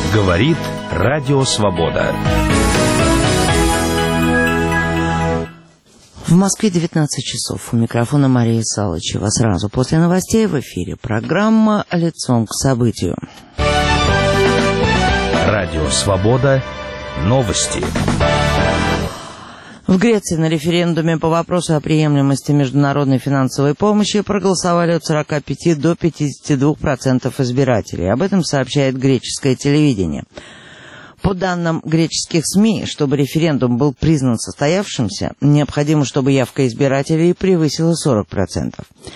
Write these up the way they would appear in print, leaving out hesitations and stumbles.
Говорит Радио Свобода. В Москве 19 часов. У микрофона Мария Салычева. Сразу после новостей в эфире программа «Лицом к событию». Радио Свобода. Новости. В Греции на референдуме по вопросу о приемлемости международной финансовой помощи проголосовали от 45 до 52% избирателей. Об этом сообщает греческое телевидение. По данным греческих СМИ, чтобы референдум был признан состоявшимся, необходимо, чтобы явка избирателей превысила 40%.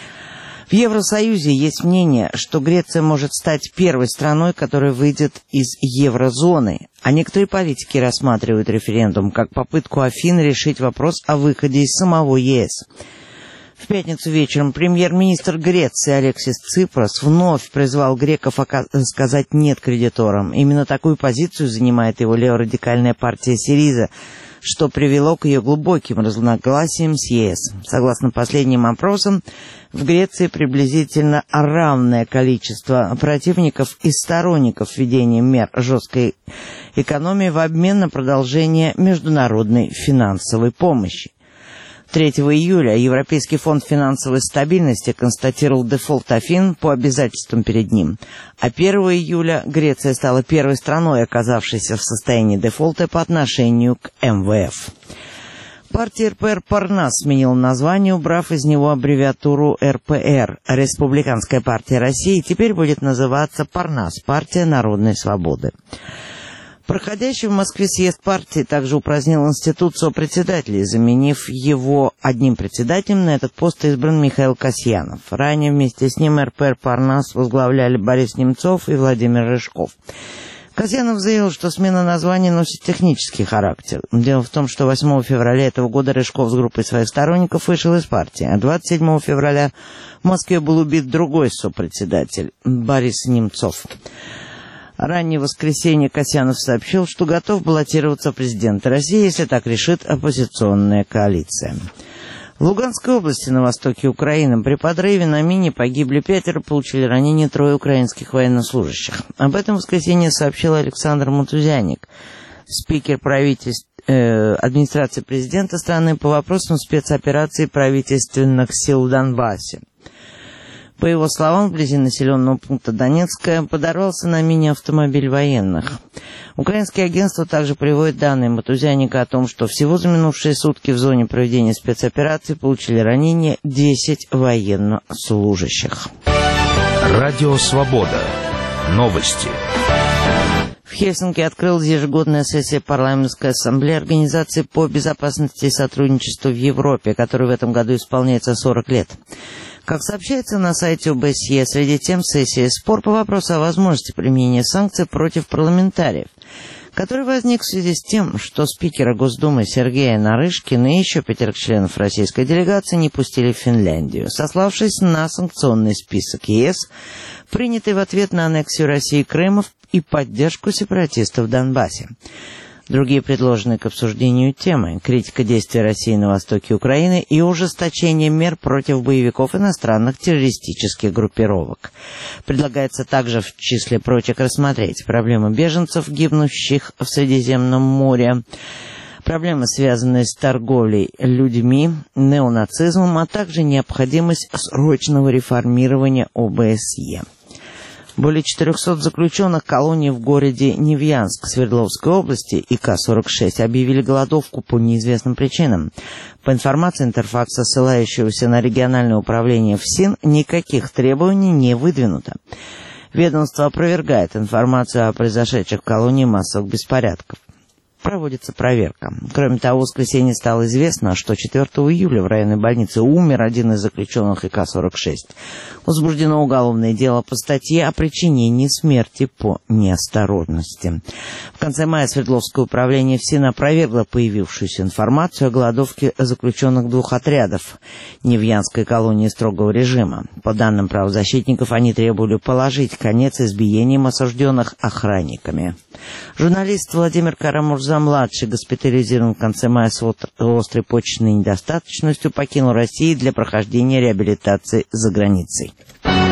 В Евросоюзе есть мнение, что Греция может стать первой страной, которая выйдет из еврозоны, а некоторые политики рассматривают референдум как попытку Афин решить вопрос о выходе из самого ЕС. В пятницу вечером премьер-министр Греции Алексис Ципрос вновь призвал греков сказать «нет» кредиторам. Именно такую позицию занимает его леворадикальная партия СИРИЗА, что привело к ее глубоким разногласиям с ЕС. Согласно последним опросам, в Греции приблизительно равное количество противников и сторонников введения мер жесткой экономии в обмен на продолжение международной финансовой помощи. 3 июля Европейский фонд финансовой стабильности констатировал дефолт Афин по обязательствам перед ним, а 1 июля Греция стала первой страной, оказавшейся в состоянии дефолта по отношению к МВФ. Партия РПР «Парнас» сменила название, убрав из него аббревиатуру РПР. Республиканская партия России теперь будет называться «Парнас» – партия народной свободы. Проходящий в Москве съезд партии также упразднил институт сопредседателей, заменив его одним председателем. На этот пост избран Михаил Касьянов. Ранее вместе с ним РПР «Парнас» возглавляли Борис Немцов и Владимир Рыжков. Касьянов заявил, что смена названия носит технический характер. Дело в том, что 8 февраля этого года Рыжков с группой своих сторонников вышел из партии, а 27 февраля в Москве был убит другой сопредседатель Борис Немцов. Раннее воскресенье Касьянов сообщил, что готов баллотироваться в президенты России, если так решит оппозиционная коалиция. В Луганской области на востоке Украины при подрыве на мине погибли 5, получили ранения 3 украинских военнослужащих. Об этом в воскресенье сообщил Александр Матузяник, спикер администрации президента страны по вопросам спецопераций правительственных сил в Донбассе. По его словам, вблизи населенного пункта Донецкая подорвался на мине автомобиль военных. Украинские агентства также приводят данные Матузяника о том, что всего за минувшие сутки в зоне проведения спецоперации получили ранения 10 военнослужащих. Радио Свобода. Новости. В Хельсинки открылась ежегодная сессия парламентской ассамблеи Организации по безопасности и сотрудничеству в Европе, которой в этом году исполняется 40 лет. Как сообщается на сайте ОБСЕ, среди тем сессии спор по вопросу о возможности применения санкций против парламентариев, который возник в связи с тем, что спикера Госдумы Сергея Нарышкина и еще 5 членов российской делегации не пустили в Финляндию, сославшись на санкционный список ЕС, принятый в ответ на аннексию России Крыма и поддержку сепаратистов в Донбассе. Другие предложенные к обсуждению темы – критика действий России на востоке Украины и ужесточение мер против боевиков иностранных террористических группировок. Предлагается также, в числе прочих, рассмотреть проблемы беженцев, гибнущих в Средиземном море, проблемы, связанные с торговлей людьми, неонацизмом, а также необходимость срочного реформирования ОБСЕ. Более 400 заключенных колонии в городе Невьянск Свердловской области ИК-46 объявили голодовку по неизвестным причинам. По информации Интерфакса, ссылающегося на региональное управление ФСИН, никаких требований не выдвинуто. Ведомство опровергает информацию о произошедших в колонии массовых беспорядков. Проводится проверка. Кроме того, в воскресенье стало известно, что 4 июля в районной больнице умер один из заключенных ИК-46. Возбуждено уголовное дело по статье о причинении смерти по неосторожности. В конце мая Свердловское управление ФСИН опровергло появившуюся информацию о голодовке заключенных 2 отрядов Невьянской колонии строгого режима. По данным правозащитников, они требовали положить конец избиениям осужденных охранниками. Журналист Владимир Карамурза-младший, госпитализирован в конце мая с острой почечной недостаточностью, покинул Россию для прохождения реабилитации за границей.